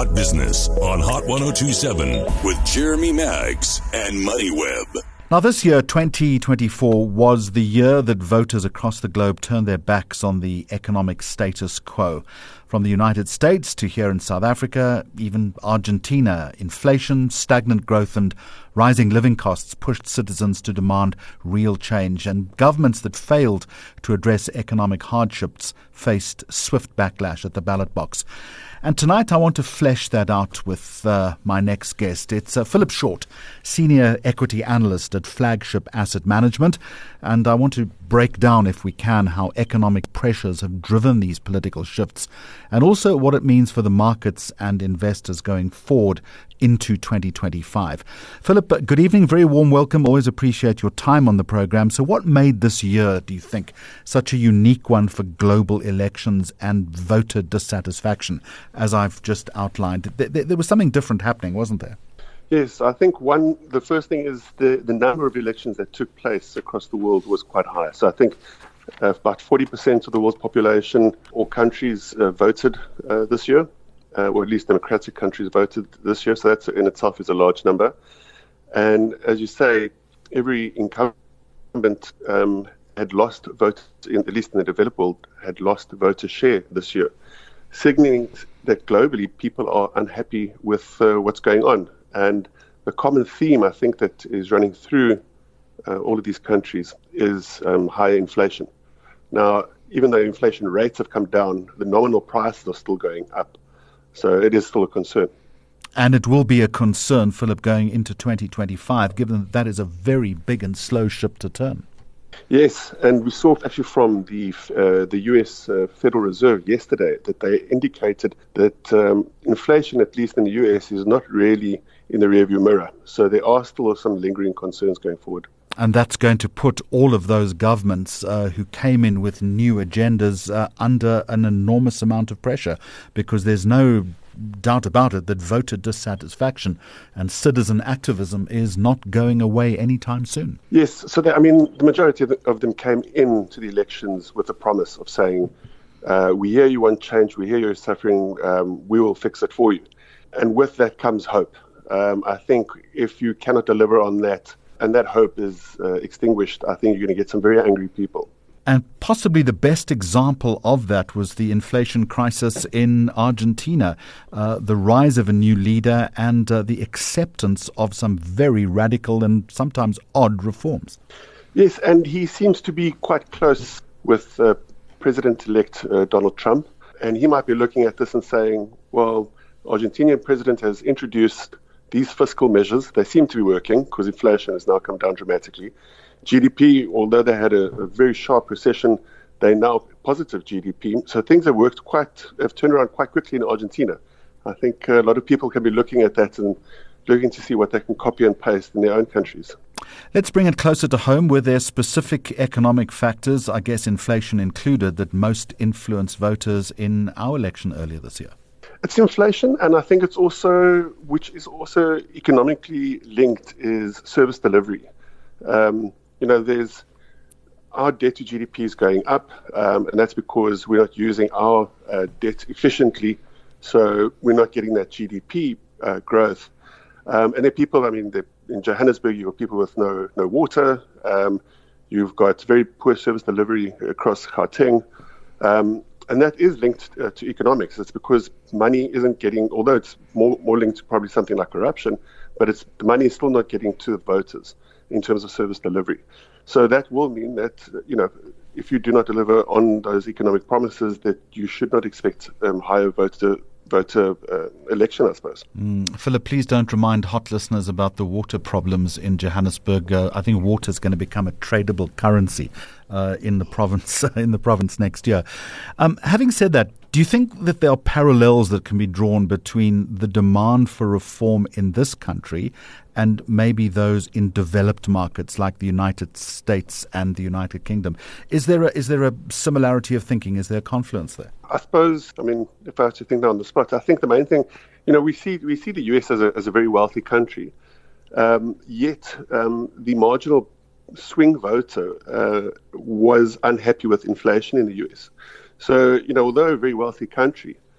Hot Business on Hot 1027 with Jeremy Maggs and MoneyWeb. Now, this year, 2024, was the year that voters across the globe turned their backs on the economic status quo. From the United States to here in South Africa, even Argentina, inflation, stagnant growth and rising living costs pushed citizens to demand real change, and governments that failed to address economic hardships faced swift backlash at the ballot box. And tonight I want to flesh that out with my next guest. It's Philip Short, Senior Equity Analyst at Flagship Asset Management. And I want to break down, if we can, how economic pressures have driven these political shifts and also what it means for the markets and investors going forward into 2025. Philip, good evening. Very warm welcome. Always appreciate your time on the program. So what made this year, do you think, such a unique one for global elections and voter dissatisfaction, as I've just outlined? There was something different happening, wasn't there? Yes, I think the first thing is the number of elections that took place across the world was quite high. So I think about 40% of the world's population or countries voted this year. Or at least democratic countries voted this year, so that in itself is a large number. And as you say, every incumbent had lost votes, at least in the developed world, had lost voter share this year, signaling that globally people are unhappy with what's going on. And the common theme, I think, that is running through all of these countries is higher inflation. Now, even though inflation rates have come down, the nominal prices are still going up. So it is still a concern. And it will be a concern, Philip, going into 2025, given that is a very big and slow ship to turn. Yes, and we saw actually from the U.S. Federal Reserve yesterday that they indicated that inflation, at least in the U.S., is not really in the rearview mirror. So there are still some lingering concerns going forward. And that's going to put all of those governments who came in with new agendas under an enormous amount of pressure, because there's no doubt about it that voter dissatisfaction and citizen activism is not going away anytime soon. Yes, so the majority of them came into the elections with the promise of saying, we hear you want change, we hear you're suffering, we will fix it for you. And with that comes hope. I think if you cannot deliver on that, and that hope is extinguished, I think you're going to get some very angry people. And possibly the best example of that was the inflation crisis in Argentina, the rise of a new leader and the acceptance of some very radical and sometimes odd reforms. Yes, and he seems to be quite close with President-elect Donald Trump. And he might be looking at this and saying, well, Argentinian president has introduced these fiscal measures. They seem to be working because inflation has now come down dramatically. GDP, although they had a very sharp recession, they're now positive GDP. So things have turned around quite quickly in Argentina. I think a lot of people can be looking at that and looking to see what they can copy and paste in their own countries. Let's bring it closer to home. Were there specific economic factors, I guess inflation included, that most influenced voters in our election earlier this year? It's inflation, and I think it's also, which is also economically linked, is service delivery. There's our debt to GDP is going up, and that's because we're not using our debt efficiently, so we're not getting that GDP growth. And there are people, in Johannesburg, you've got people with no water, you've got very poor service delivery across Gauteng. And that is linked to economics. It's because money isn't getting, although it's more linked to probably something like corruption, but the money is still not getting to the voters in terms of service delivery. So that will mean that, if you do not deliver on those economic promises, that you should not expect higher voter election, I suppose. Philip, please don't remind hot listeners about the water problems in Johannesburg. I think water is going to become a tradable currency in the province next year. Having said that, do you think that there are parallels that can be drawn between the demand for reform in this country and maybe those in developed markets like the United States and the United Kingdom? Is there a similarity of thinking? Is there a confluence there? I suppose, if I had to think now on the spot, I think the main thing, we see the US as a very wealthy country, yet the marginal swing voter was unhappy with inflation in the US. So, although a very wealthy country,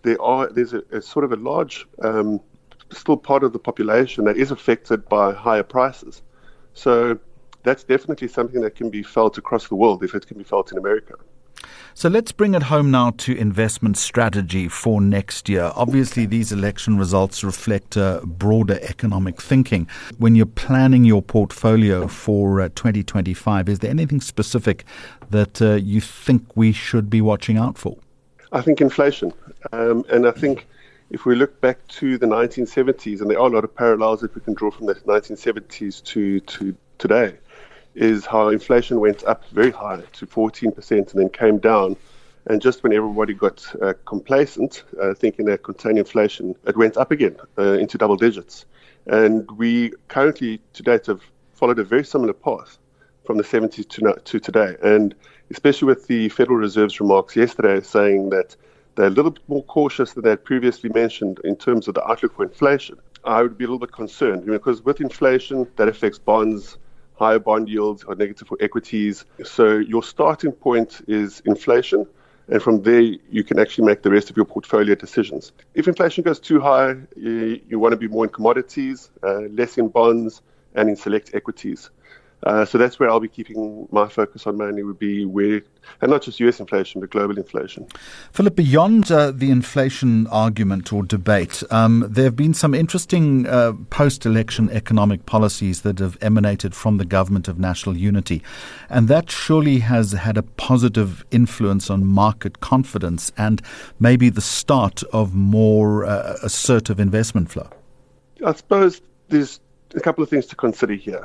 there's a sort of a large still part of the population that is affected by higher prices. So that's definitely something that can be felt across the world if it can be felt in America. So let's bring it home now to investment strategy for next year. Obviously, these election results reflect broader economic thinking. When you're planning your portfolio for 2025, is there anything specific that you think we should be watching out for? I think inflation. And I think if we look back to the 1970s, and there are a lot of parallels that we can draw from the 1970s to today, is how inflation went up very high to 14% and then came down. And just when everybody got complacent, thinking they'd contain inflation, it went up again into double digits. And we currently, to date, have followed a very similar path from the 70s to today. And especially with the Federal Reserve's remarks yesterday saying that they're a little bit more cautious than they had previously mentioned in terms of the outlook for inflation, I would be a little bit concerned because with inflation, that affects bonds. Higher bond yields are negative for equities. So your starting point is inflation, and from there you can actually make the rest of your portfolio decisions. If inflation goes too high, you want to be more in commodities, less in bonds, and in select equities. So that's where I'll be keeping my focus on mainly would be where, and not just US inflation, but global inflation. Philip, beyond the inflation argument or debate, there have been some interesting post-election economic policies that have emanated from the Government of National Unity. And that surely has had a positive influence on market confidence and maybe the start of more assertive investment flow. I suppose there's a couple of things to consider here.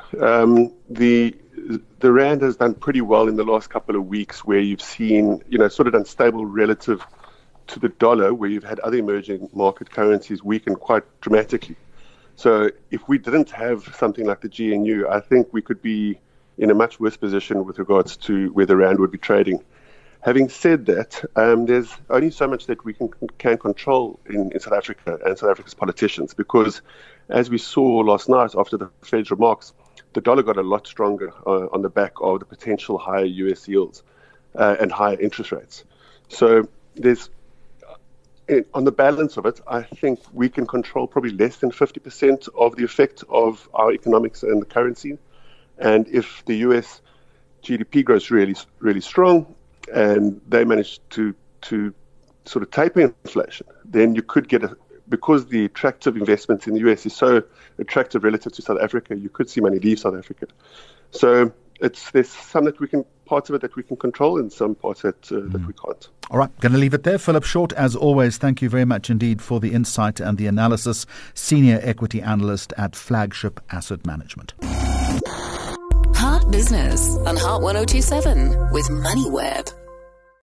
The rand has done pretty well in the last couple of weeks, where you've seen, sort of unstable relative to the dollar, where you've had other emerging market currencies weaken quite dramatically. So if we didn't have something like the GNU, I think we could be in a much worse position with regards to where the rand would be trading. Having said that, there's only so much that we can control in South Africa and South Africa's politicians, because as we saw last night after the Fed's remarks, the dollar got a lot stronger on the back of the potential higher US yields and higher interest rates. So there's, on the balance of it, I think we can control probably less than 50% of the effect of our economics and the currency. And if the US GDP grows really, really strong, and they manage to sort of taper inflation, then you could get because the attractive investments in the US is so attractive relative to South Africa, you could see money leave South Africa. So there's some parts of it that we can control, and some parts that we can't. All right, going to leave it there. Philip Short, as always, thank you very much indeed for the insight and the analysis. Senior Equity Analyst at Flagship Asset Management. Heart Business on Heart 102.7 with MoneyWeb.